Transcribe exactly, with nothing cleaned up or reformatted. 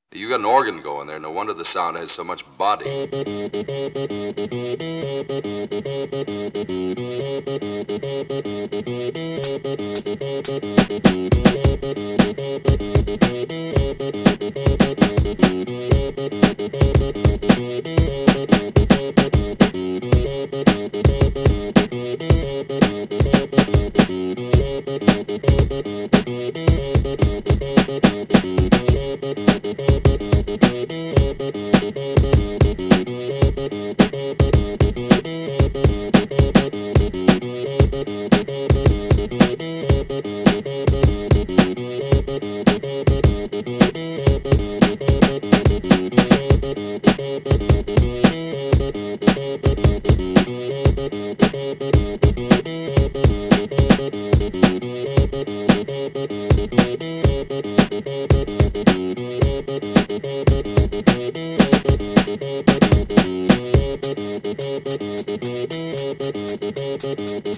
You got an organ going there. No wonder the sound has so much body. Thank you.